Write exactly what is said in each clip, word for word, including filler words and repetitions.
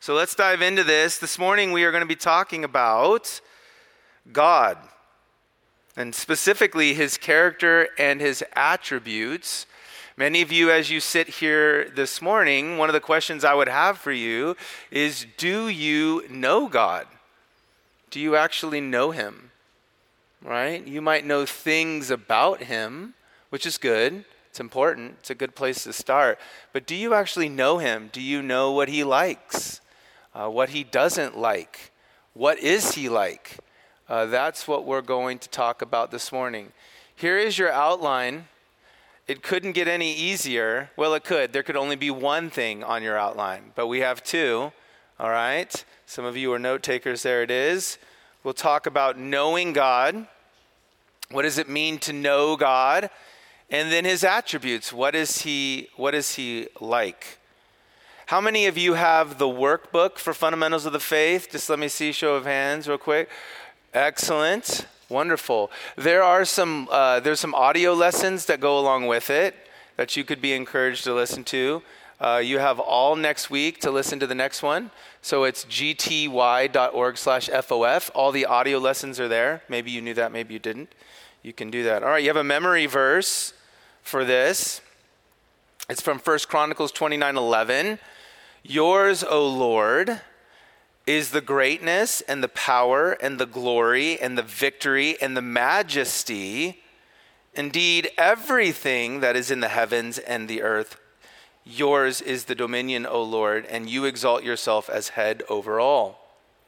So let's dive into this. This morning we are going to be talking about God, and specifically his character and his attributes. Many of you, as you sit here this morning, one of the questions I would have for you is, do you know God? Do you actually know him? Right? You might know things about him, which is good. It's important. It's a good place to start. But do you actually know him? Do you know what he likes? Uh, what he doesn't like? What is he like? Uh, that's what we're going to talk about this morning. Here is your outline. It couldn't get any easier. Well, it could. There could only be one thing on your outline, but we have two. All right? Some of you are note takers. There it is. We'll talk about knowing God. What does it mean to know God? And then his attributes. What is he, what is he like? How many of you have the workbook for Fundamentals of the Faith? Just let me see, show of hands real quick. Excellent. Wonderful. There are some, uh, there's some audio lessons that go along with it that you could be encouraged to listen to. Uh, you have all next week to listen to the next one. So it's gty.org slash FOF. All the audio lessons are there. Maybe you knew that, maybe you didn't. You can do that. All right, you have a memory verse for this. It's from First Chronicles twenty-nine eleven. Yours, O Lord, is the greatness and the power and the glory and the victory and the majesty. Indeed, everything that is in the heavens and the earth, yours is the dominion, O Lord, and you exalt yourself as head over all.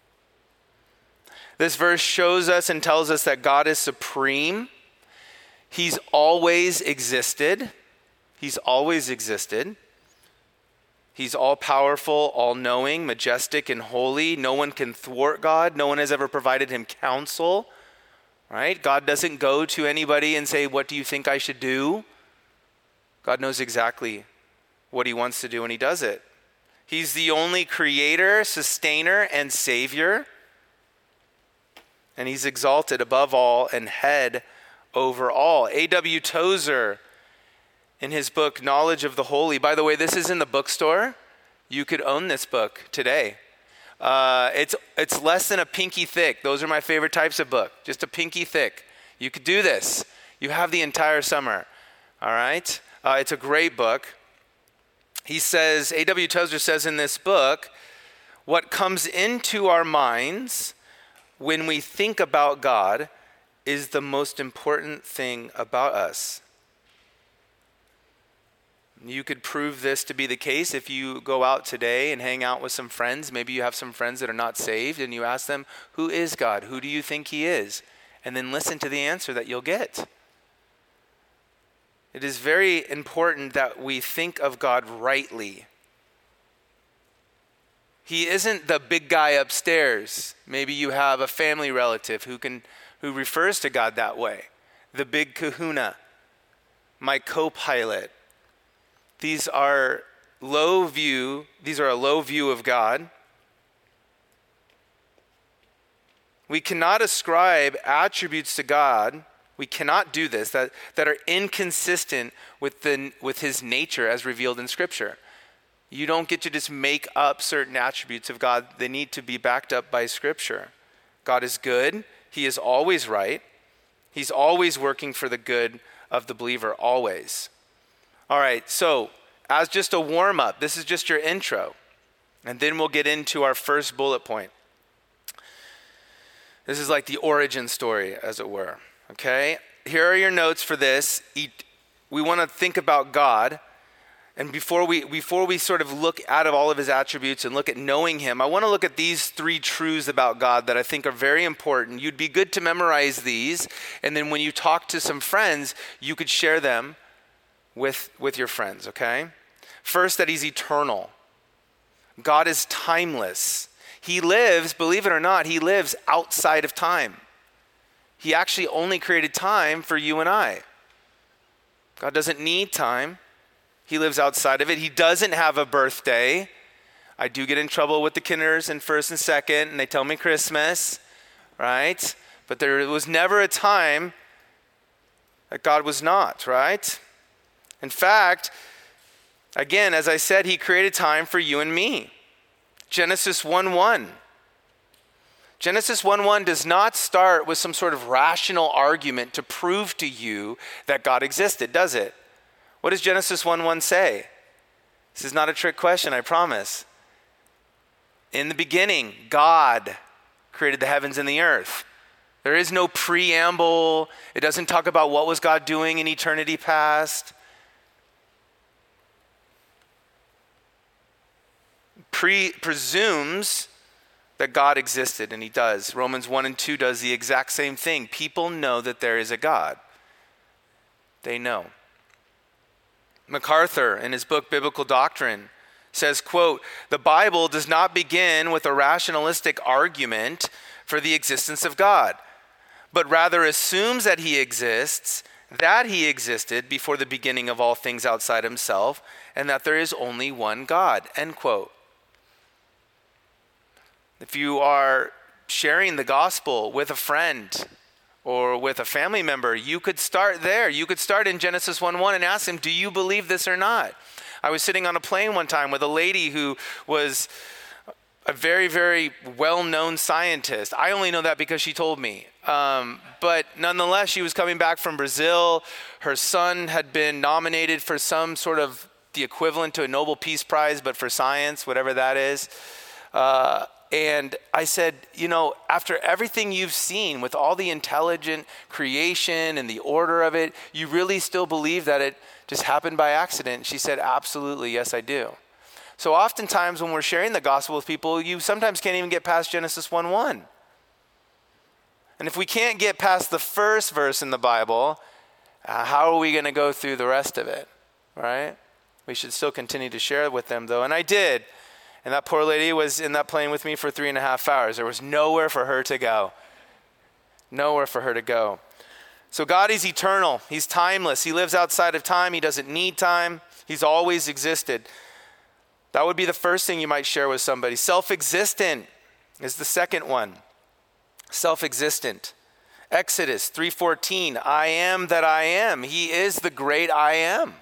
This verse shows us and tells us that God is supreme. He's always existed. He's always existed. He's all-powerful, all-knowing, majestic, and holy. No one can thwart God. No one has ever provided him counsel. Right? God doesn't go to anybody and say, what do you think I should do? God knows exactly what he wants to do, and he does it. He's the only creator, sustainer, and savior. And he's exalted above all and head over all. A W Tozer, in his book, Knowledge of the Holy. By the way, this is in the bookstore. You could own this book today. Uh, it's it's less than a pinky thick. Those are my favorite types of book. Just a pinky thick. You could do this. You have the entire summer. All right? Uh, it's a great book. He says, A W Tozer says in this book, what comes into our minds when we think about God is the most important thing about us. You could prove this to be the case if you go out today and hang out with some friends. Maybe you have some friends that are not saved, and you ask them, who is God? Who do you think he is? And then listen to the answer that you'll get. It is very important that we think of God rightly. He isn't the big guy upstairs. Maybe you have a family relative who can who refers to God that way. The big kahuna, my co-pilot. These are low view, these are a low view of God. We cannot ascribe attributes to God. We cannot do this, that, that are inconsistent with the with his nature as revealed in Scripture. You don't get to just make up certain attributes of God. They need to be backed up by Scripture. God is good. He is always right. He's always working for the good of the believer, always. All right, so as just a warm-up, this is just your intro. And then we'll get into our first bullet point. This is like the origin story, as it were. Okay? Here are your notes for this. We want to think about God. And before we before we sort of look out of all of his attributes and look at knowing him, I want to look at these three truths about God that I think are very important. You'd be good to memorize these, and then when you talk to some friends, you could share them with, with your friends, okay? First, that he's eternal. God is timeless. He lives, believe it or not, he lives outside of time. He actually only created time for you and I. God doesn't need time. He lives outside of it. He doesn't have a birthday. I do get in trouble with the kinders in first and second, and they tell me Christmas, right? But there was never a time that God was not, right? In fact, again, as I said, he created time for you and me. Genesis one one. Genesis one one does not start with some sort of rational argument to prove to you that God existed, does it? What does Genesis one one say? This is not a trick question, I promise. In the beginning, God created the heavens and the earth. There is no preamble. It doesn't talk about what was God doing in eternity past. Pre- presumes that God existed, and he does. Romans one and two does the exact same thing. People know that there is a God. They know. MacArthur, in his book Biblical Doctrine, says, quote, "The Bible does not begin with a rationalistic argument for the existence of God, but rather assumes that he exists, that he existed before the beginning of all things outside himself, and that there is only one God," end quote. If you are sharing the gospel with a friend or with a family member, you could start there. You could start in Genesis one one and ask them, do you believe this or not? I was sitting on a plane one time with a lady who was a very, very well-known scientist. I only know that because she told me. Um, but nonetheless, she was coming back from Brazil. Her son had been nominated for some sort of the equivalent to a Nobel Peace Prize, but for science, whatever that is. Uh, and I said, you know, after everything you've seen with all the intelligent creation and the order of it, you really still believe that it just happened by accident? She said, absolutely, yes, I do. So oftentimes when we're sharing the gospel with people, you sometimes can't even get past Genesis one one. And if we can't get past the first verse in the Bible, uh, how are we going to go through the rest of it, right? We should still continue to share it with them, though. And I did. And that poor lady was in that plane with me for three and a half hours. There was nowhere for her to go. Nowhere for her to go. So God is eternal. He's timeless. He lives outside of time. He doesn't need time. He's always existed. That would be the first thing you might share with somebody. Self-existent is the second one. Self-existent. Exodus three fourteen, I am that I am. He is the great I am.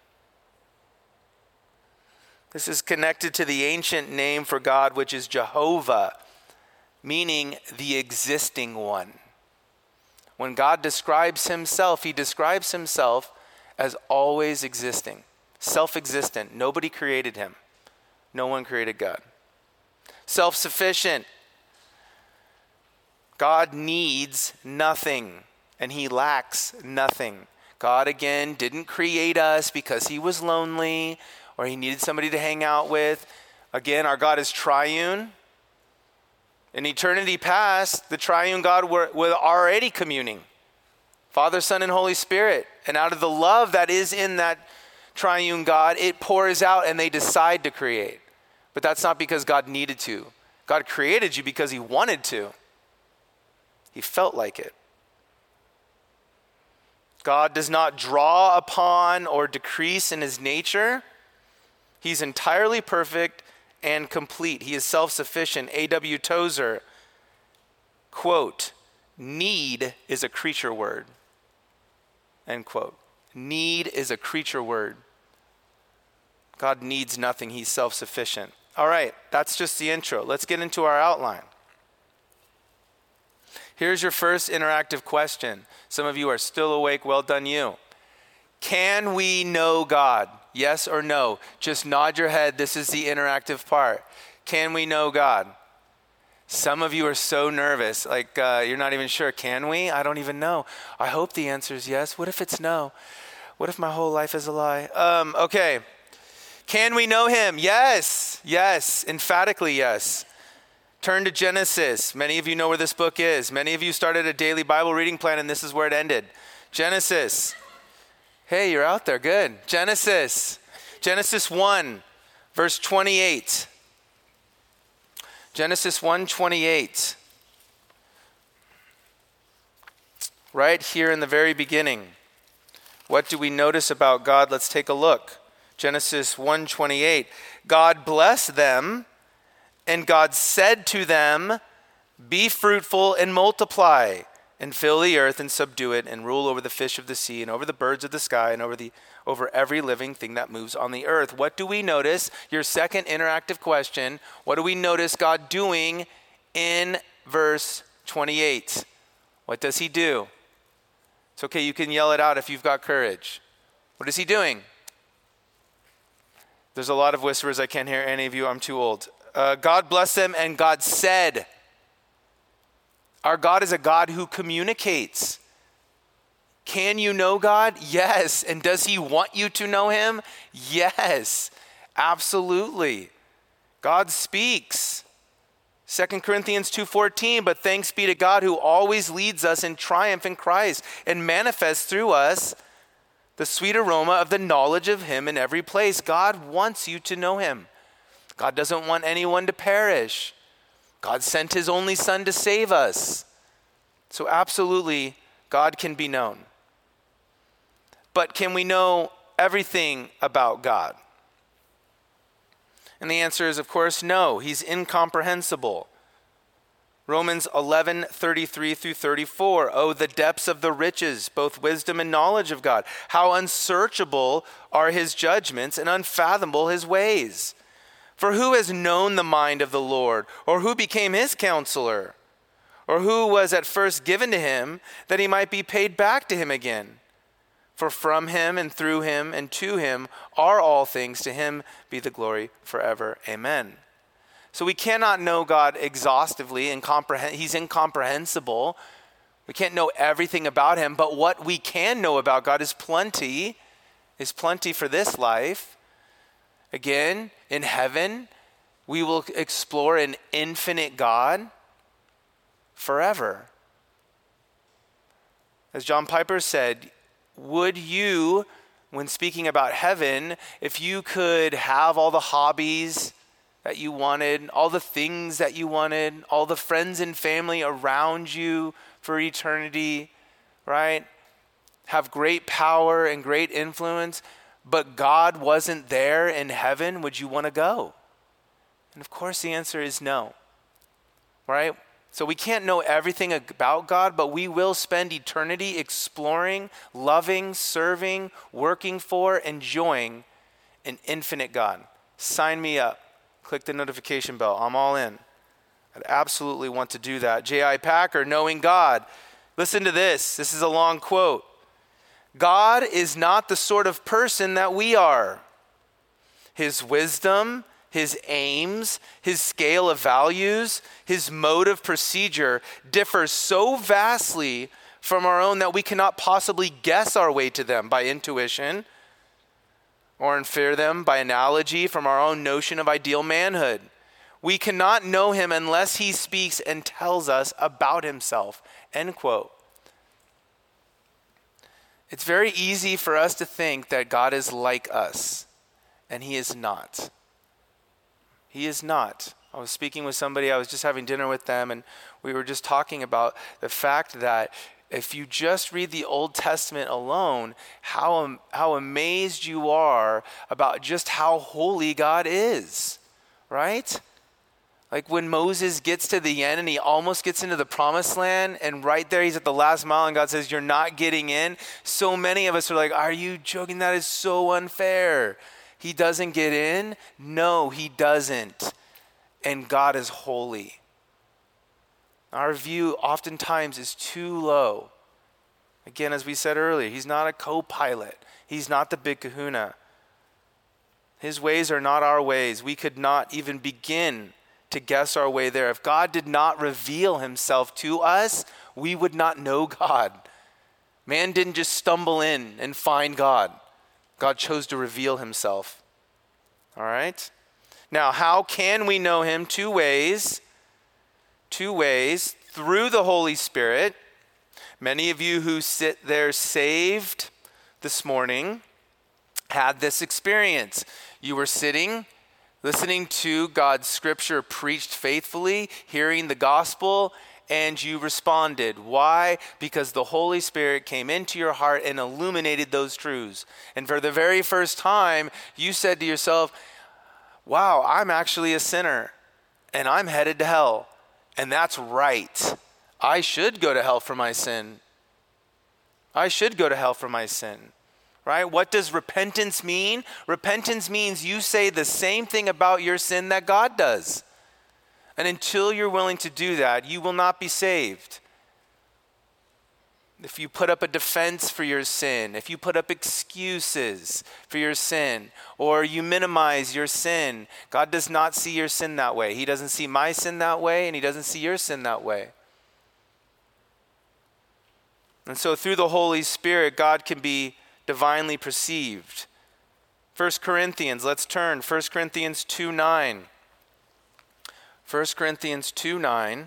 This is connected to the ancient name for God, which is Jehovah, meaning the existing one. When God describes himself, he describes himself as always existing, self-existent. Nobody created him. No one created God. Self-sufficient. God needs nothing, and he lacks nothing. God, again, didn't create us because he was lonely or he needed somebody to hang out with. Again, our God is triune. In eternity past, the triune God were, were already communing. Father, Son, and Holy Spirit. And out of the love that is in that triune God, it pours out and they decide to create. But that's not because God needed to. God created you because he wanted to. He felt like it. God does not draw upon or decrease in his nature. He's entirely perfect and complete. He is self-sufficient. A W Tozer, quote, need is a creature word, end quote. Need is a creature word. God needs nothing. He's self-sufficient. All right, that's just the intro. Let's get into our outline. Here's your first interactive question. Some of you are still awake. Well done, you. Can we know God? Yes or no? Just nod your head. This is the interactive part. Can we know God? Some of you are so nervous, like uh, you're not even sure. Can we? I don't even know. I hope the answer is yes. What if it's no? What if my whole life is a lie? Um, okay. Can we know him? Yes. Yes. Emphatically yes. Turn to Genesis. Many of you know where this book is. Many of you started a daily Bible reading plan and this is where it ended. Genesis. Hey, you're out there. Good. Genesis. Genesis one, verse twenty-eight. Genesis one twenty-eight. Right here in the very beginning. What do we notice about God? Let's take a look. Genesis one twenty-eight. God blessed them, and God said to them, be fruitful and multiply, and fill the earth and subdue it and rule over the fish of the sea and over the birds of the sky and over the over every living thing that moves on the earth. What do we notice? Your second interactive question, what do we notice God doing in verse twenty-eight? What does he do? It's okay, you can yell it out if you've got courage. What is he doing? There's a lot of whispers. I can't hear any of you. I'm too old. Uh, God blessed them, and God said. Our God is a God who communicates. Can you know God? Yes. And does he want you to know him? Yes. Absolutely. God speaks. Second Corinthians two fourteen, but thanks be to God who always leads us in triumph in Christ and manifests through us the sweet aroma of the knowledge of him in every place. God wants you to know him. God doesn't want anyone to perish. God sent his only son to save us. So absolutely, God can be known. But can we know everything about God? And the answer is, of course, no. He's incomprehensible. Romans eleven, thirty-three through thirty-four. Oh, the depths of the riches, both wisdom and knowledge of God. How unsearchable are his judgments and unfathomable his ways. For who has known the mind of the Lord, or who became his counselor, or who was at first given to him that he might be paid back to him again? For from him and through him and to him are all things. To him be the glory forever. Amen. So we cannot know God exhaustively and comprehend. He's incomprehensible. We can't know everything about him, but what we can know about God is plenty, is plenty for this life. Again, in heaven, we will explore an infinite God forever. As John Piper said, would you, when speaking about heaven, if you could have all the hobbies that you wanted, all the things that you wanted, all the friends and family around you for eternity, right? Have great power and great influence, but God wasn't there in heaven, would you want to go? And of course the answer is no, right? So we can't know everything about God, but we will spend eternity exploring, loving, serving, working for, enjoying an infinite God. Sign me up. Click the notification bell. I'm all in. I'd absolutely want to do that. J I Packer, Knowing God. Listen to this. This is a long quote. God is not the sort of person that we are. His wisdom, his aims, his scale of values, his mode of procedure differs so vastly from our own that we cannot possibly guess our way to them by intuition or infer them by analogy from our own notion of ideal manhood. We cannot know him unless he speaks and tells us about himself. End quote. It's very easy for us to think that God is like us, and he is not. He is not. I was speaking with somebody, I was just having dinner with them, and we were just talking about the fact that if you just read the Old Testament alone, how, how amazed you are about just how holy God is, right? Like when Moses gets to the end and he almost gets into the promised land, and right there he's at the last mile and God says, you're not getting in. So many of us are like, are you joking? That is so unfair. He doesn't get in? No, he doesn't. And God is holy. Our view oftentimes is too low. Again, as we said earlier, he's not a co-pilot. He's not the big kahuna. His ways are not our ways. We could not even begin to guess our way there. If God did not reveal himself to us, we would not know God. Man didn't just stumble in and find God. God chose to reveal himself. All right? Now, how can we know him? Two ways. Two ways. Through the Holy Spirit. Many of you who sit there saved this morning had this experience. You were sitting, listening to God's scripture preached faithfully, hearing the gospel, and you responded. Why? Because the Holy Spirit came into your heart and illuminated those truths. And for the very first time, you said to yourself, wow, I'm actually a sinner, and I'm headed to hell. And that's right. I should go to hell for my sin. I should go to hell for my sin. Right? What does repentance mean? Repentance means you say the same thing about your sin that God does. And until you're willing to do that, you will not be saved. If you put up a defense for your sin, if you put up excuses for your sin, or you minimize your sin, God does not see your sin that way. He doesn't see my sin that way, and he doesn't see your sin that way. And so through the Holy Spirit, God can be divinely perceived. First Corinthians, let's turn. First Corinthians two nine. First Corinthians two nine.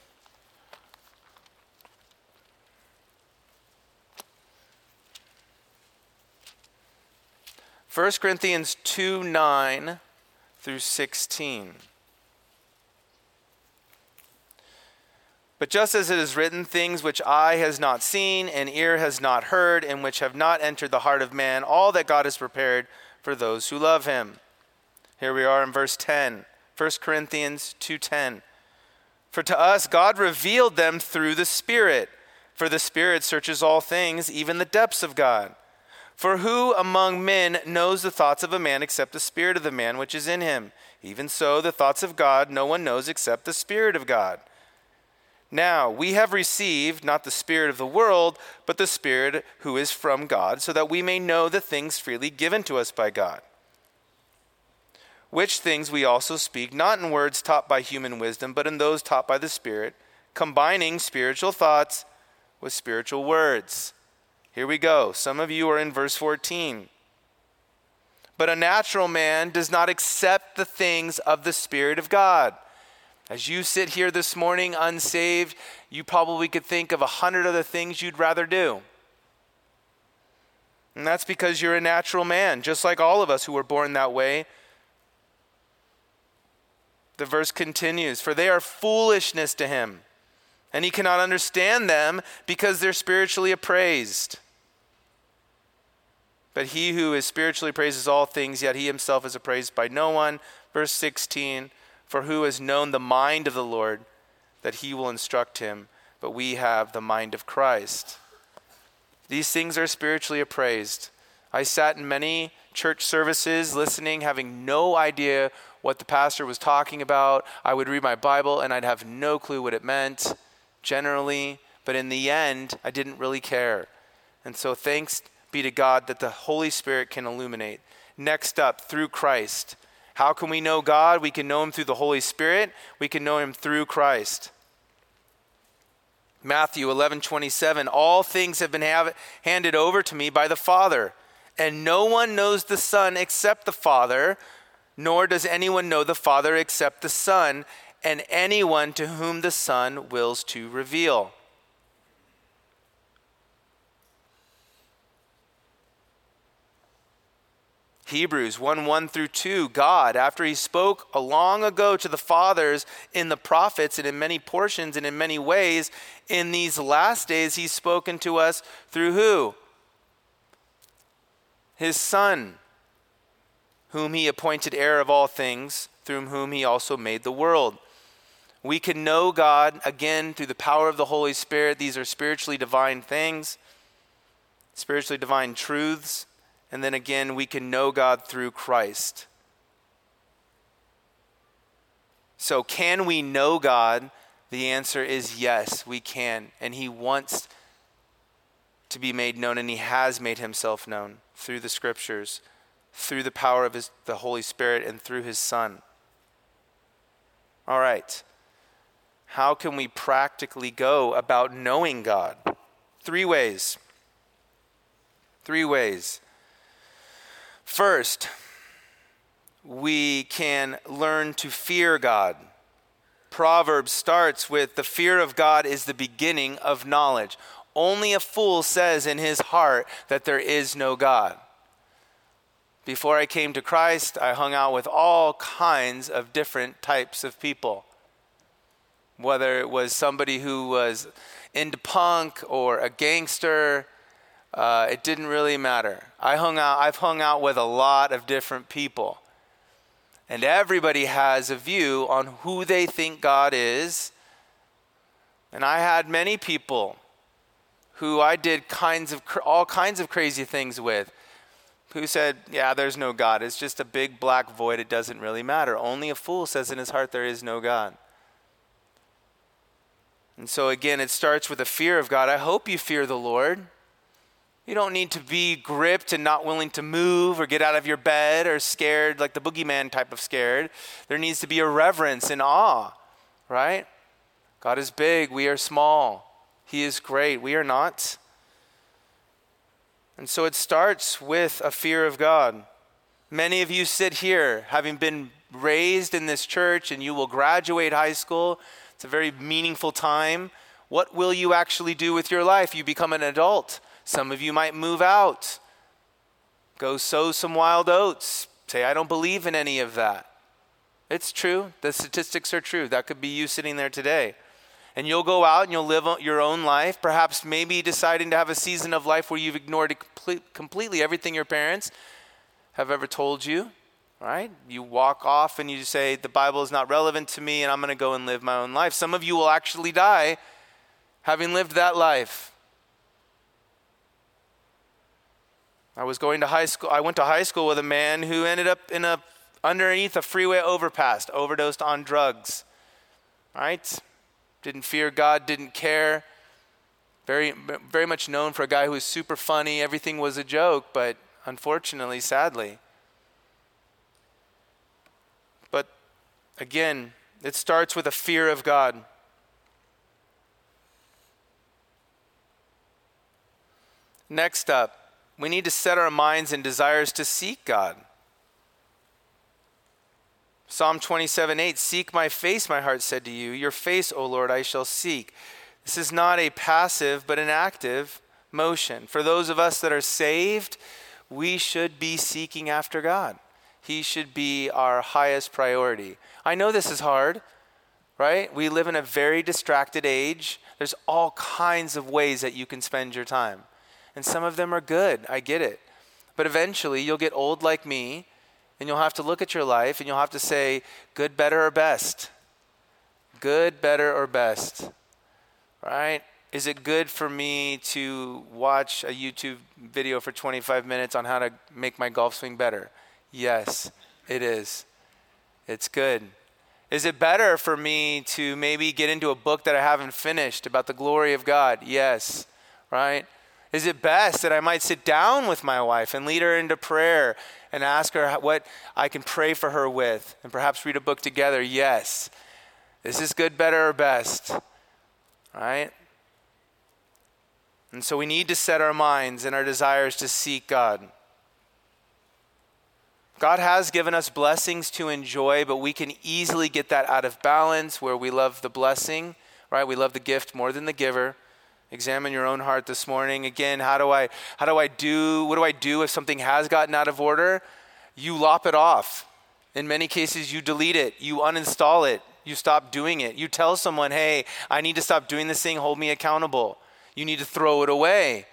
First Corinthians two nine through sixteen. But just as it is written, things which eye has not seen and ear has not heard, and which have not entered the heart of man, all that God has prepared for those who love him. Here we are in verse ten, First Corinthians two ten. For to us God revealed them through the Spirit, for the Spirit searches all things, even the depths of God. For who among men knows the thoughts of a man except the spirit of the man which is in him? Even so, the thoughts of God no one knows except the Spirit of God. Now, we have received not the spirit of the world, but the Spirit who is from God, so that we may know the things freely given to us by God. Which things we also speak, not in words taught by human wisdom, but in those taught by the Spirit, combining spiritual thoughts with spiritual words. Here we go. Some of you are in verse fourteen. But a natural man does not accept the things of the Spirit of God. As you sit here this morning unsaved, you probably could think of a hundred other things you'd rather do. And that's because you're a natural man, just like all of us who were born that way. The verse continues, for they are foolishness to him, and he cannot understand them because they're spiritually appraised. But he who is spiritually appraises all things, yet he himself is appraised by no one. Verse sixteen, for who has known the mind of the Lord, that he will instruct him? But we have the mind of Christ. These things are spiritually appraised. I sat in many church services listening, having no idea what the pastor was talking about. I would read my Bible and I'd have no clue what it meant generally. But in the end, I didn't really care. And so thanks be to God that the Holy Spirit can illuminate. Next up, through Christ. How can we know God? We can know him through the Holy Spirit. We can know him through Christ. Matthew eleven twenty-seven, all things have been have, handed over to me by the Father, and no one knows the Son except the Father, nor does anyone know the Father except the Son, and anyone to whom the Son wills to reveal. Hebrews one one through two, God, after he spoke a long ago to the fathers in the prophets and in many portions and in many ways, in these last days he's spoken to us through who? His Son, whom he appointed heir of all things, through whom he also made the world. We can know God, again, through the power of the Holy Spirit. These are spiritually divine things, spiritually divine truths. And then again, we can know God through Christ. So can we know God? The answer is yes, we can. And he wants to be made known, and he has made himself known through the scriptures, through the power of his, the Holy Spirit, and through his Son. All right. How can we practically go about knowing God? Three ways. Three ways. First, we can learn to fear God. Proverbs starts with, the fear of God is the beginning of knowledge. Only a fool says in his heart that there is no God. Before I came to Christ, I hung out with all kinds of different types of people. Whether it was somebody who was into punk or a gangster, Uh, it didn't really matter. I hung out, I've hung out with a lot of different people. And everybody has a view on who they think God is And I had many people who I did kinds of all kinds of crazy things with, who said, yeah, there's no God. It's just a big black void. It doesn't really matter. Only a fool says in his heart there is no God. And so again, it starts with a fear of God. I hope you fear the Lord. You don't need to be gripped and not willing to move or get out of your bed or scared, like the boogeyman type of scared. There needs to be a reverence and awe, right? God is big. We are small. He is great. We are not. And so it starts with a fear of God. Many of you sit here having been raised in this church, and you will graduate high school. It's a very meaningful time. What will you actually do with your life? You become an adult. Some of you might move out, go sow some wild oats, say, I don't believe in any of that. It's true. The statistics are true. That could be you sitting there today. And you'll go out and you'll live your own life, perhaps maybe deciding to have a season of life where you've ignored complete, completely everything your parents have ever told you, right? You walk off and you say, the Bible is not relevant to me and I'm going to go and live my own life. Some of you will actually die having lived that life. I was going to high school. I went to high school with a man who ended up in a underneath a freeway overpass, overdosed on drugs, right? Didn't fear God, didn't care. Very, very much known for a guy who was super funny. Everything was a joke, but unfortunately, sadly. But again, it starts with a fear of God. Next up, we need to set our minds and desires to seek God. Psalm twenty-seven eight, seek my face, my heart said to you. Your face, O Lord, I shall seek. This is not a passive, but an active motion. For those of us that are saved, we should be seeking after God. He should be our highest priority. I know this is hard, right? We live in a very distracted age. There's all kinds of ways that you can spend your time. And some of them are good. I get it. But eventually you'll get old like me, and you'll have to look at your life and you'll have to say, good, better, or best. Good, better, or best. Right? Is it good for me to watch a YouTube video for twenty-five minutes on how to make my golf swing better? Yes, it is. It's good. Is it better for me to maybe get into a book that I haven't finished about the glory of God? Yes. Right? Is it best that I might sit down with my wife and lead her into prayer and ask her what I can pray for her with and perhaps read a book together? Yes. This is good, better, or best. Right? And so we need to set our minds and our desires to seek God. God has given us blessings to enjoy, but we can easily get that out of balance where we love the blessing, right? We love the gift more than the giver. Examine your own heart this morning. Again, how do I how do I do, what do I do if something has gotten out of order? You lop it off. In many cases, you delete it. You uninstall it. You stop doing it. You tell someone, hey, I need to stop doing this thing. Hold me accountable. You need to throw it away.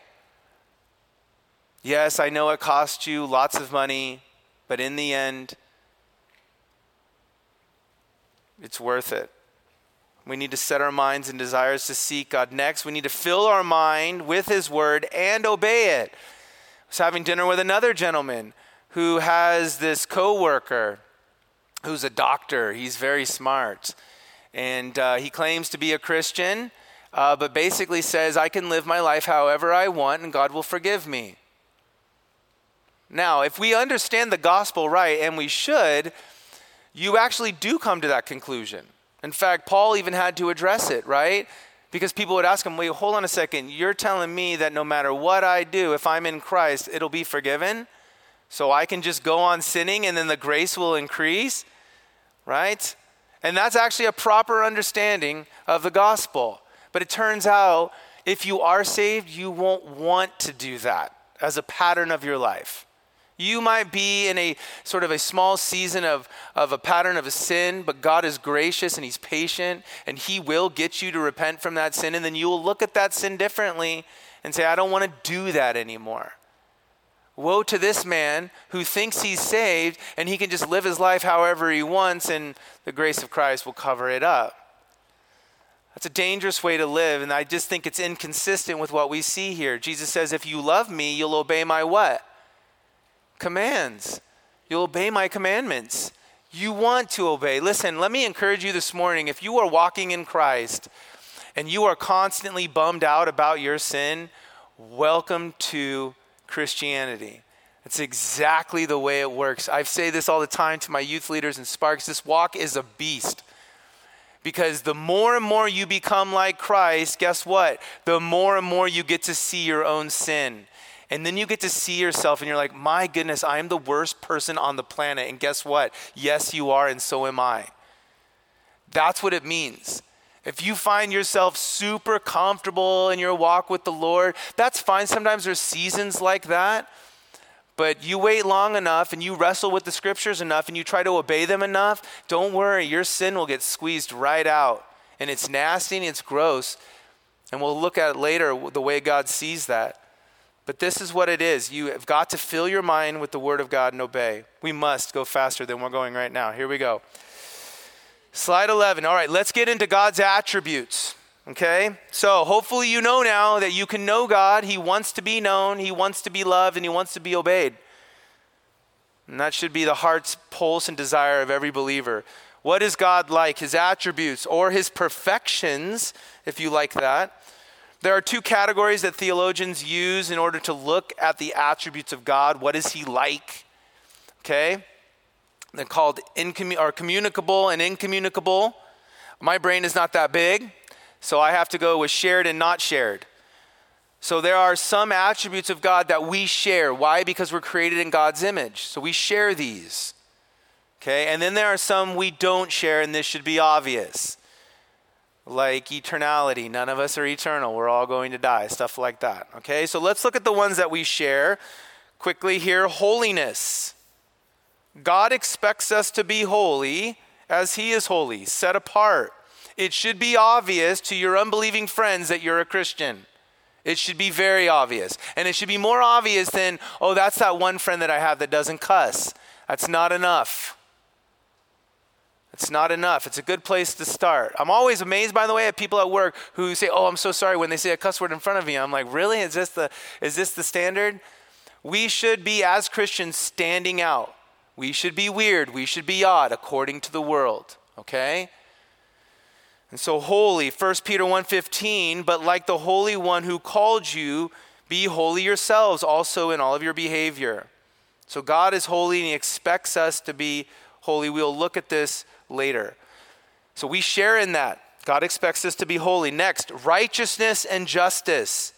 Yes, I know it cost you lots of money, but in the end, it's worth it. We need to set our minds and desires to seek God. Next, we need to fill our mind with his word and obey it. I was having dinner with another gentleman who has this coworker who's a doctor. He's very smart. And uh, he claims to be a Christian, uh, but basically says, I can live my life however I want and God will forgive me. Now, if we understand the gospel right, and we should, you actually do come to that conclusion. In fact, Paul even had to address it, right? Because people would ask him, wait, hold on a second. You're telling me that no matter what I do, if I'm in Christ, it'll be forgiven? So I can just go on sinning and then the grace will increase, right? And that's actually a proper understanding of the gospel. But it turns out, if you are saved, you won't want to do that as a pattern of your life. You might be in a sort of a small season of, of a pattern of a sin, but God is gracious and he's patient and he will get you to repent from that sin. And then you will look at that sin differently and say, I don't want to do that anymore. Woe to this man who thinks he's saved and he can just live his life however he wants and the grace of Christ will cover it up. That's a dangerous way to live, and I just think it's inconsistent with what we see here. Jesus says, if you love me, you'll obey my what? Commands. You'll obey my commandments. You want to obey. Listen, let me encourage you this morning. If you are walking in Christ and you are constantly bummed out about your sin, welcome to Christianity. It's exactly the way it works. I say this all the time to my youth leaders and Sparks. This walk is a beast. Because the more and more you become like Christ, guess what? The more and more you get to see your own sin. And then you get to see yourself and you're like, my goodness, I am the worst person on the planet. And guess what? Yes, you are, and so am I. That's what it means. If you find yourself super comfortable in your walk with the Lord, that's fine. Sometimes there's seasons like that. But you wait long enough and you wrestle with the scriptures enough and you try to obey them enough, don't worry, your sin will get squeezed right out. And it's nasty and it's gross. And we'll look at it later, the way God sees that. But this is what it is. You have got to fill your mind with the word of God and obey. We must go faster than we're going right now. Here we go. Slide eleven. All right, let's get into God's attributes. Okay, so hopefully you know now that you can know God. He wants to be known, he wants to be loved, and he wants to be obeyed. And that should be the heart's pulse and desire of every believer. What is God like? His attributes or his perfections, if you like that. There are two categories that theologians use in order to look at the attributes of God. What is he like? Okay, they're called incommu- or communicable and incommunicable. My brain is not that big. So I have to go with shared and not shared. So there are some attributes of God that we share. Why? Because we're created in God's image. So we share these. Okay, and then there are some we don't share, and this should be obvious. Like eternality. None of us are eternal. We're all going to die. Stuff like that. Okay, so let's look at the ones that we share quickly here. Holiness. God expects us to be holy as he is holy, set apart. It should be obvious to your unbelieving friends that you're a Christian. It should be very obvious. And it should be more obvious than, oh, that's that one friend that I have that doesn't cuss. That's not enough. It's not enough. It's a good place to start. I'm always amazed, by the way, at people at work who say, oh, I'm so sorry when they say a cuss word in front of me. I'm like, really? Is this the, is this the standard? We should be, as Christians, standing out. We should be weird. We should be odd according to the world. Okay? And so holy, First Peter one fifteen, but like the Holy One who called you, be holy yourselves also in all of your behavior. So God is holy and he expects us to be holy. We'll look at this later. So we share in that. God expects us to be holy. Next, righteousness and justice.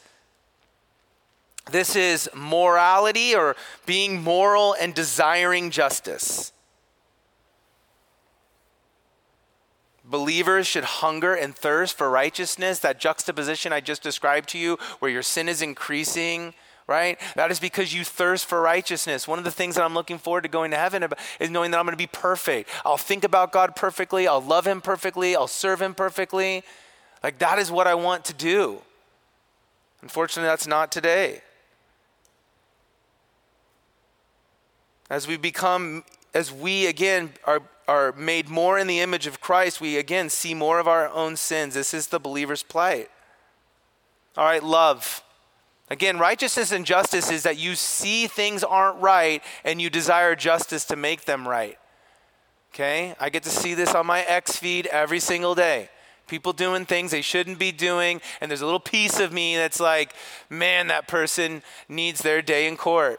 This is morality or being moral and desiring justice. Believers should hunger and thirst for righteousness. That juxtaposition I just described to you, where your sin is increasing, right? That is because you thirst for righteousness. One of the things that I'm looking forward to going to heaven about is knowing that I'm going to be perfect. I'll think about God perfectly. I'll love him perfectly. I'll serve him perfectly. Like that is what I want to do. Unfortunately, that's not today. As we become, as we again are are made more in the image of Christ, we again see more of our own sins. This is the believer's plight. All right, love. Again, righteousness and justice is that you see things aren't right and you desire justice to make them right. Okay? I get to see this on my X feed every single day. People doing things they shouldn't be doing, and there's a little piece of me that's like, man, that person needs their day in court.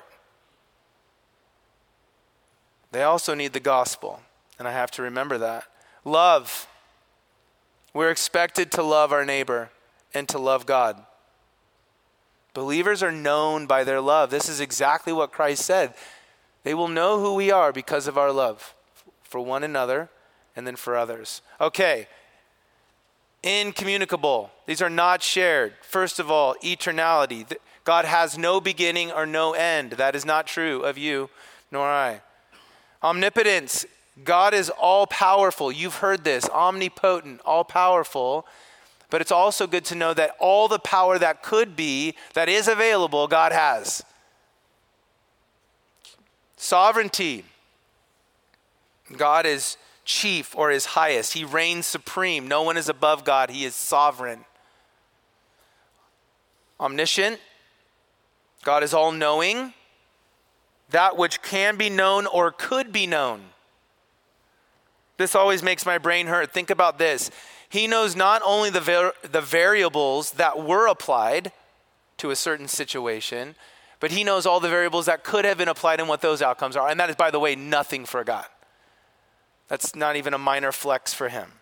They also need the gospel. And I have to remember that. Love. We're expected to love our neighbor and to love God. Believers are known by their love. This is exactly what Christ said. They will know who we are because of our love for one another and then for others. Okay. Incommunicable. These are not shared. First of all, eternality. God has no beginning or no end. That is not true of you nor I. Omnipotence. God is all-powerful. You've heard this. Omnipotent, all-powerful. But it's also good to know that all the power that could be, that is available, God has. Sovereignty. God is chief or is highest. He reigns supreme. No one is above God. He is sovereign. Omniscient. God is all-knowing. That which can be known or could be known. This always makes my brain hurt. Think about this. He knows not only the, var- the variables that were applied to a certain situation, but he knows all the variables that could have been applied and what those outcomes are. And that is, by the way, nothing for God. That's not even a minor flex for him.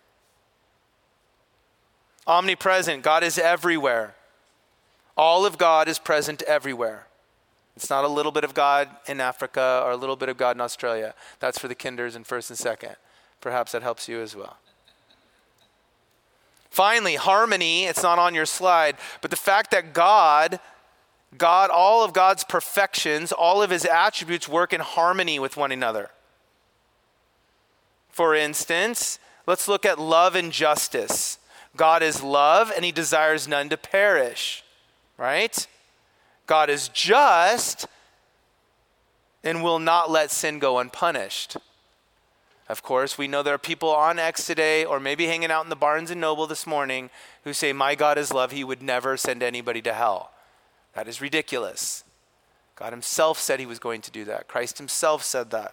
Omnipresent. God is everywhere. All of God is present everywhere. It's not a little bit of God in Africa or a little bit of God in Australia. That's for the kinders in first and second. Perhaps that helps you as well. Finally, harmony. It's not on your slide, but the fact that God, God, all of God's perfections, all of his attributes work in harmony with one another. For instance, let's look at love and justice. God is love and he desires none to perish, right? God is just and will not let sin go unpunished. Of course, we know there are people on X today or maybe hanging out in the Barnes and Noble this morning who say, my God is love. He would never send anybody to hell. That is ridiculous. God himself said he was going to do that. Christ himself said that.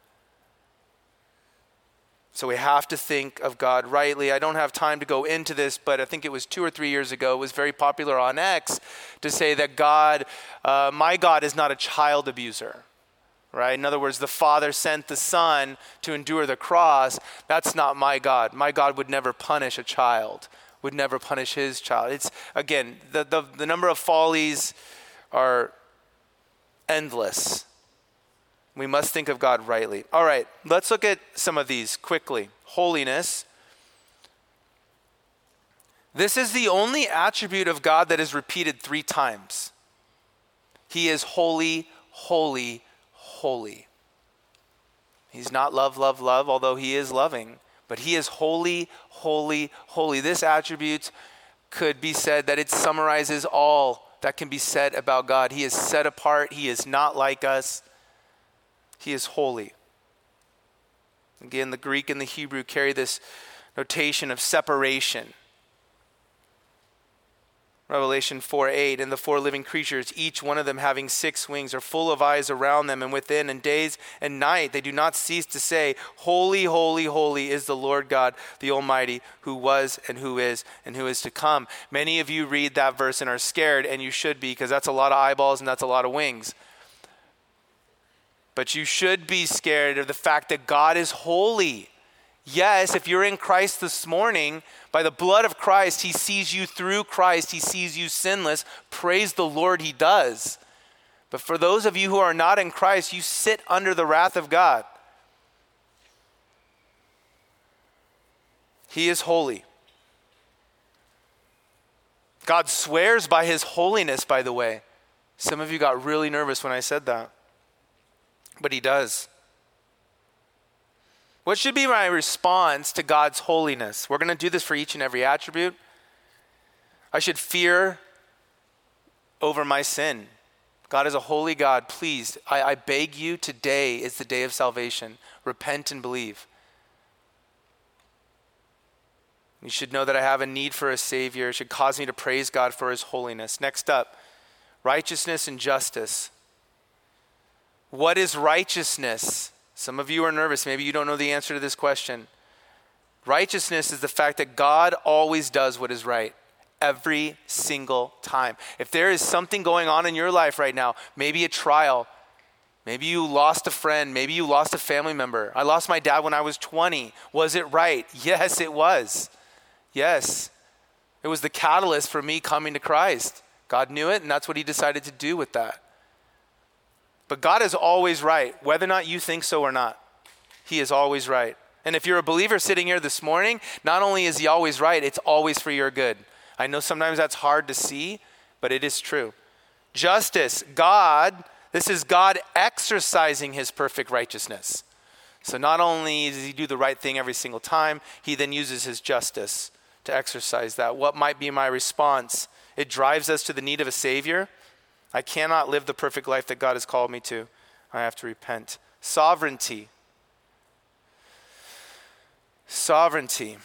So we have to think of God rightly. I don't have time to go into this, but I think it was two or three years ago, it was very popular on X to say that God, uh, my God is not a child abuser. Right? In other words, the Father sent the Son to endure the cross. That's not my God. My God would never punish a child, would never punish his child. It's, again, the, the, the number of follies are endless. We must think of God rightly. All right, let's look at some of these quickly. Holiness. This is the only attribute of God that is repeated three times. He is holy, holy, holy. He's not love, love, love, although he is loving, but he is holy, holy, holy. This attribute could be said that it summarizes all that can be said about God. He is set apart. He is not like us. He is holy. Again, the Greek and the Hebrew carry this notation of separation. Revelation four eight, and the four living creatures, each one of them having six wings, are full of eyes around them and within, and days and night they do not cease to say, holy, holy, holy is the Lord God, the Almighty, who was and who is and who is to come. Many of you read that verse and are scared, and you should be, because that's a lot of eyeballs and that's a lot of wings. But you should be scared of the fact that God is holy. Yes, if you're in Christ this morning, by the blood of Christ, he sees you through Christ. He sees you sinless. Praise the Lord, he does. But for those of you who are not in Christ, you sit under the wrath of God. He is holy. God swears by his holiness, by the way. Some of you got really nervous when I said that. But he does. What should be my response to God's holiness? We're going to do this for each and every attribute. I should fear over my sin. God is a holy God. Please, I, I beg you, today is the day of salvation. Repent and believe. You should know that I have a need for a Savior. It should cause me to praise God for his holiness. Next up, righteousness and justice. What is righteousness? Some of you are nervous. Maybe you don't know the answer to this question. Righteousness is the fact that God always does what is right every single time. If there is something going on in your life right now, maybe a trial, maybe you lost a friend, maybe you lost a family member. I lost my dad when I was twenty. Was it right? Yes, it was. Yes. It was the catalyst for me coming to Christ. God knew it, and that's what he decided to do with that. But God is always right, whether or not you think so or not. He is always right. And if you're a believer sitting here this morning, not only is he always right, it's always for your good. I know sometimes that's hard to see, but it is true. Justice, God, this is God exercising his perfect righteousness. So not only does he do the right thing every single time, he then uses his justice to exercise that. What might be my response? It drives us to the need of a Savior. I cannot live the perfect life that God has called me to. I have to repent. Sovereignty. Sovereignty.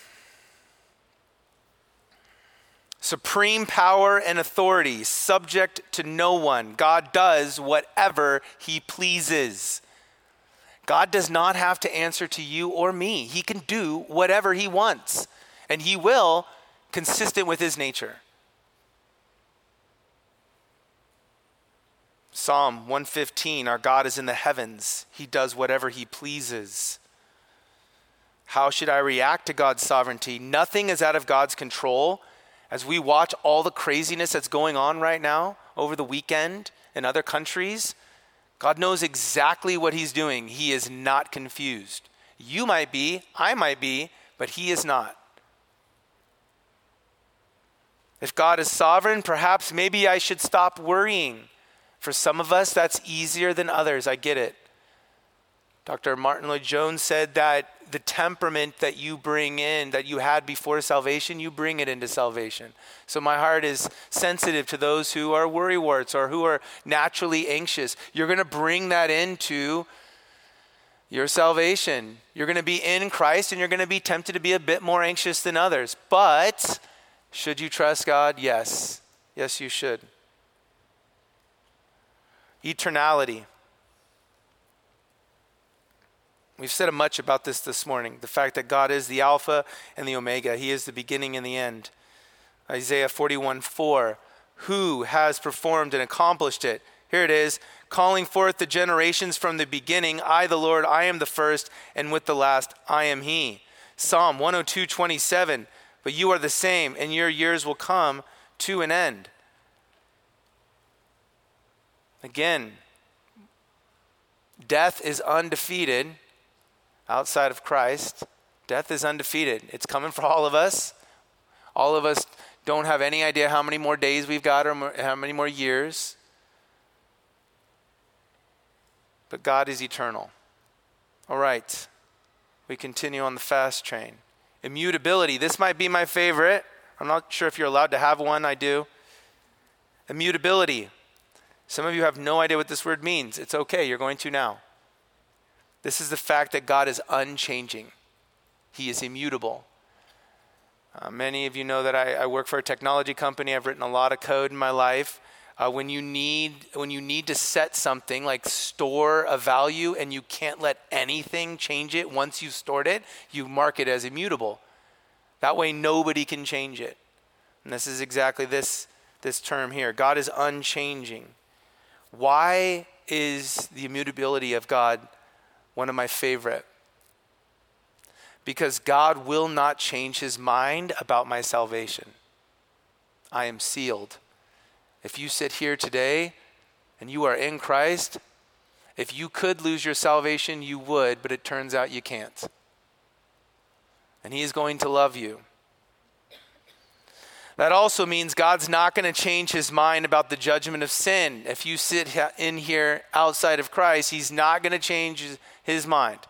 Supreme power and authority, subject to no one. God does whatever he pleases. God does not have to answer to you or me. He can do whatever he wants, and he will, consistent with his nature. Psalm one fifteen, our God is in the heavens. He does whatever he pleases. How should I react to God's sovereignty? Nothing is out of God's control. As we watch all the craziness that's going on right now over the weekend in other countries, God knows exactly what he's doing. He is not confused. You might be, I might be, but he is not. If God is sovereign, perhaps maybe I should stop worrying. For some of us, that's easier than others. I get it. Doctor Martin Lloyd-Jones said that the temperament that you bring in, that you had before salvation, you bring it into salvation. So my heart is sensitive to those who are worrywarts or who are naturally anxious. You're going to bring that into your salvation. You're going to be in Christ and you're going to be tempted to be a bit more anxious than others. But should you trust God? Yes. Yes, you should. Eternality. We've said much about this this morning, the fact that God is the Alpha and the Omega. He is the beginning and the end. Isaiah forty-one four, who has performed and accomplished it? Here it is, calling forth the generations from the beginning. I, the Lord, I am the first, and with the last, I am he. Psalm one oh two twenty-seven, but you are the same, and your years will come to an end. Again, death is undefeated. Outside of Christ, death is undefeated. It's coming for all of us. All of us don't have any idea how many more days we've got or how many more years. But God is eternal. All right. We continue on the fast train. Immutability. This might be my favorite. I'm not sure if you're allowed to have one. I do. Immutability. Some of you have no idea what this word means. It's okay. You're going to now. This is the fact that God is unchanging. He is immutable. Uh, many of you know that I, I work for a technology company. I've written a lot of code in my life. Uh, when you need when you need to set something like store a value and you can't let anything change it once you've stored it, you mark it as immutable. That way nobody can change it. And this is exactly this, this term here. God is unchanging. Why is the immutability of God one of my favorite? Because God will not change his mind about my salvation. I am sealed. If you sit here today and you are in Christ, if you could lose your salvation, you would, but it turns out you can't. And he is going to love you. That also means God's not going to change his mind about the judgment of sin. If you sit in here outside of Christ, he's not going to change his mind.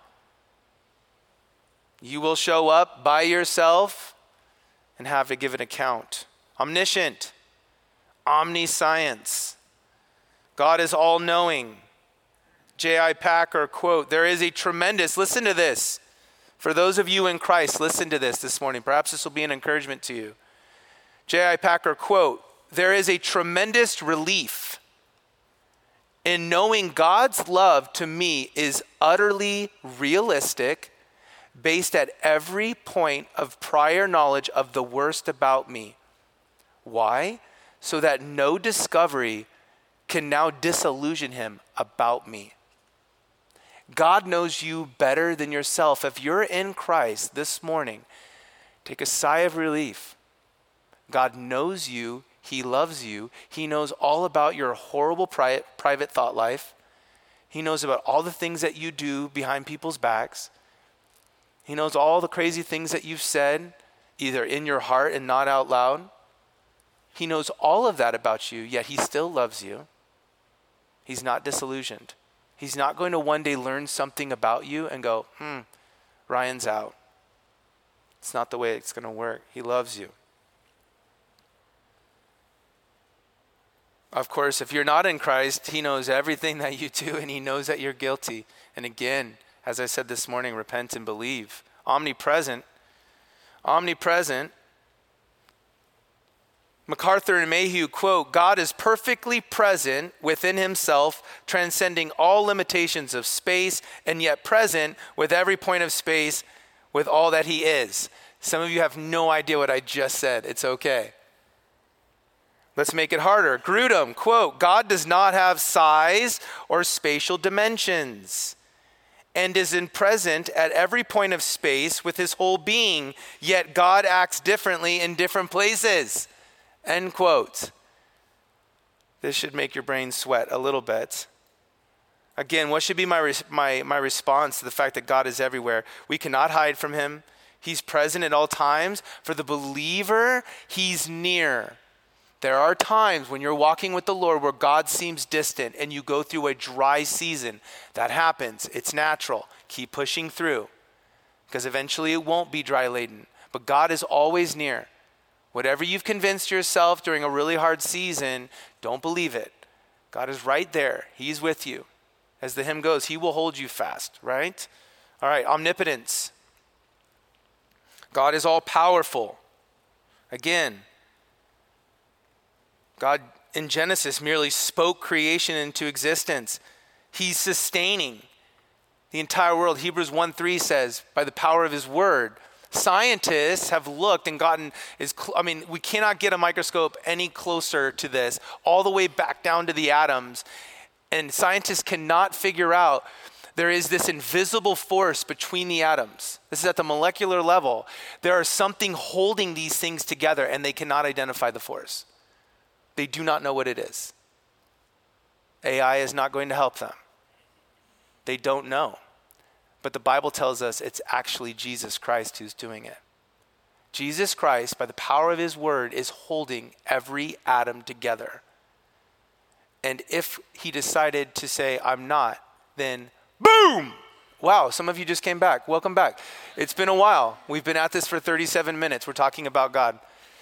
You will show up by yourself and have to give an account. Omniscient, omniscience. God is all-knowing. J I Packer quote, there is a tremendous, listen to this. For those of you in Christ, listen to this this morning. Perhaps this will be an encouragement to you. J I Packer quote, there is a tremendous relief in knowing God's love to me is utterly realistic, based at every point of prior knowledge of the worst about me. Why? So that no discovery can now disillusion him about me. God knows you better than yourself. If you're in Christ this morning, take a sigh of relief. God knows you. He loves you. He knows all about your horrible pri- private thought life. He knows about all the things that you do behind people's backs. He knows all the crazy things that you've said, either in your heart and not out loud. He knows all of that about you, yet he still loves you. He's not disillusioned. He's not going to one day learn something about you and go, hmm, Ryan's out. It's not the way it's going to work. He loves you. Of course, if you're not in Christ, he knows everything that you do and he knows that you're guilty. And again, as I said this morning, repent and believe omnipresent. Omnipresent. MacArthur and Mayhew quote, God is perfectly present within himself, transcending all limitations of space, and yet present with every point of space with all that he is. Some of you have no idea what I just said. It's okay. Let's make it harder. Grudem, quote, God does not have size or spatial dimensions and is in present at every point of space with his whole being, yet God acts differently in different places. End quote. This should make your brain sweat a little bit. Again, what should be my, res- my, my response to the fact that God is everywhere? We cannot hide from him. He's present at all times. For the believer, he's near. There are times when you're walking with the Lord where God seems distant and you go through a dry season. That happens. It's natural. Keep pushing through because eventually it won't be dry laden. But God is always near. Whatever you've convinced yourself during a really hard season, don't believe it. God is right there. He's with you. As the hymn goes, he will hold you fast, right? All right, omnipotence. God is all powerful. Again, God in Genesis merely spoke creation into existence. He's sustaining the entire world. Hebrews one three says, by the power of his word. Scientists have looked and gotten, is I mean, we cannot get a microscope any closer to this, all the way back down to the atoms. And scientists cannot figure out there is this invisible force between the atoms. This is at the molecular level. There is something holding these things together and they cannot identify the force. They do not know what it is. A I is not going to help them. They don't know. But the Bible tells us it's actually Jesus Christ who's doing it. Jesus Christ, by the power of his word, is holding every atom together. And if he decided to say, I'm not, then boom! Wow, some of you just came back. Welcome back. It's been a while. We've been at this for thirty-seven minutes. We're talking about God.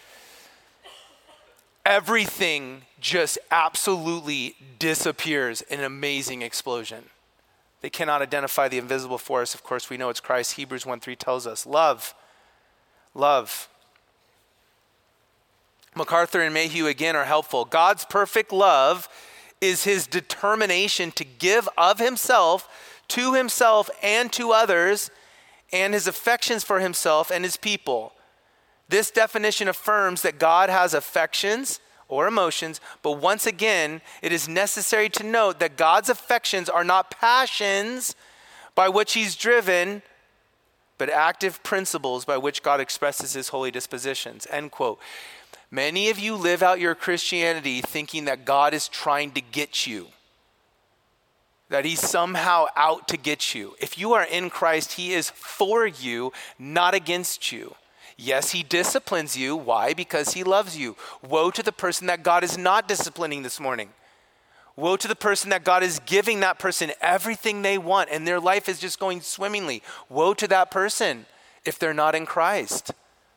Everything just absolutely disappears in an amazing explosion. They cannot identify the invisible force. Of course, we know it's Christ. Hebrews one three tells us. Love. Love. MacArthur and Mayhew again are helpful. God's perfect love is his determination to give of himself to himself and to others, and his affections for himself and his people. This definition affirms that God has affections or emotions, but once again, it is necessary to note that God's affections are not passions by which he's driven, but active principles by which God expresses his holy dispositions. End quote. Many of you live out your Christianity thinking that God is trying to get you, that he's somehow out to get you. If you are in Christ, he is for you, not against you. Yes, he disciplines you. Why? Because he loves you. Woe to the person that God is not disciplining this morning. Woe to the person that God is giving that person everything they want and their life is just going swimmingly. Woe to that person if they're not in Christ.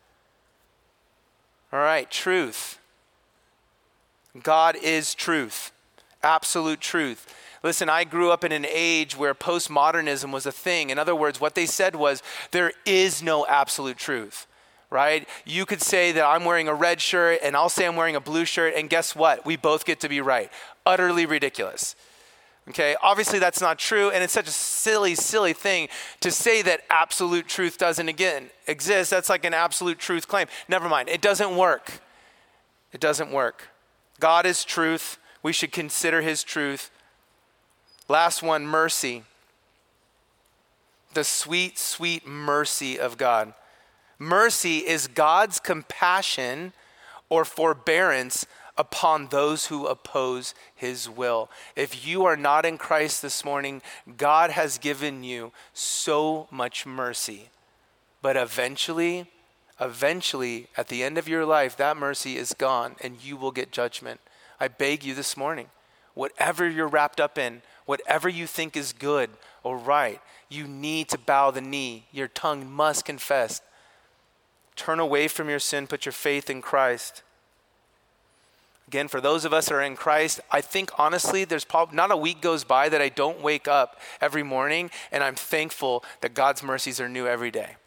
All right, truth. God is truth, absolute truth. Listen, I grew up in an age where postmodernism was a thing. In other words, what they said was there is no absolute truth. Right? You could say that I'm wearing a red shirt and I'll say I'm wearing a blue shirt, and guess what? We both get to be right. Utterly ridiculous. Okay? Obviously that's not true, and it's such a silly, silly thing to say that absolute truth doesn't again exist. That's like an absolute truth claim. Never mind. It doesn't work. It doesn't work. God is truth. We should consider his truth. Last one, mercy. The sweet, sweet mercy of God. Mercy is God's compassion or forbearance upon those who oppose his will. If you are not in Christ this morning, God has given you so much mercy. But eventually, eventually, at the end of your life, that mercy is gone and you will get judgment. I beg you this morning, whatever you're wrapped up in, whatever you think is good or right, you need to bow the knee. Your tongue must confess. Turn away from your sin, put your faith in Christ. Again, for those of us that are in Christ, I think honestly, there's probably not a week goes by that I don't wake up every morning and I'm thankful that God's mercies are new every day.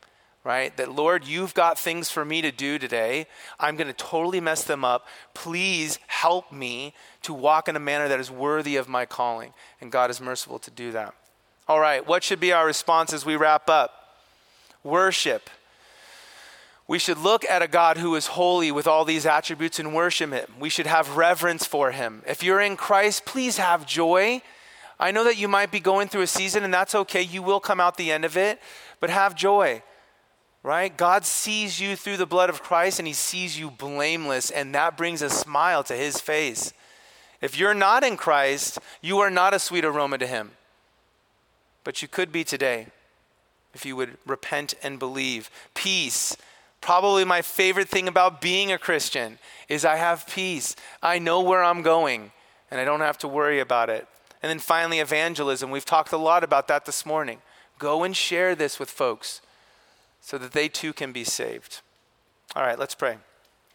right? That, Lord, you've got things for me to do today. I'm going to totally mess them up. Please help me to walk in a manner that is worthy of my calling. And God is merciful to do that. All right, what should be our response as we wrap up? Worship. We should look at a God who is holy with all these attributes and worship him. We should have reverence for him. If you're in Christ, please have joy. I know that you might be going through a season, and that's okay. You will come out the end of it, but have joy. Right? God sees you through the blood of Christ, and he sees you blameless, and that brings a smile to his face. If you're not in Christ, you are not a sweet aroma to him. But you could be today if you would repent and believe. Peace. Probably my favorite thing about being a Christian is I have peace. I know where I'm going, and I don't have to worry about it. And then finally, evangelism. We've talked a lot about that this morning. Go and share this with folks, so that they too can be saved. All right, let's pray.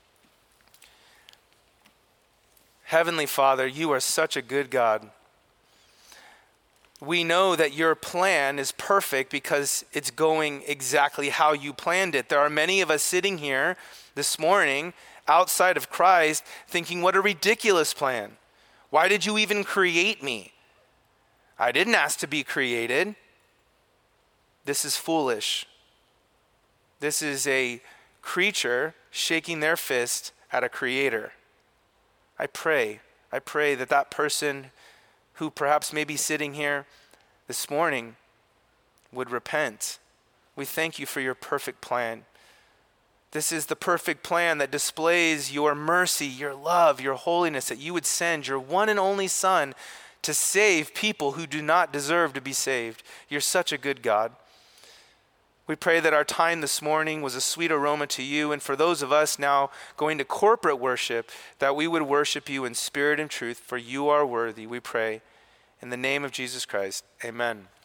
Heavenly Father, you are such a good God. We know that your plan is perfect because it's going exactly how you planned it. There are many of us sitting here this morning outside of Christ thinking, what a ridiculous plan. Why did you even create me? I didn't ask to be created. This is foolish. This is a creature shaking their fist at a creator. I pray, I pray that that person who perhaps may be sitting here this morning would repent. We thank you for your perfect plan. This is the perfect plan that displays your mercy, your love, your holiness, that you would send your one and only Son to save people who do not deserve to be saved. You're such a good God. We pray that our time this morning was a sweet aroma to you, and for those of us now going to corporate worship, that we would worship you in spirit and truth, for you are worthy, we pray. In the name of Jesus Christ, amen.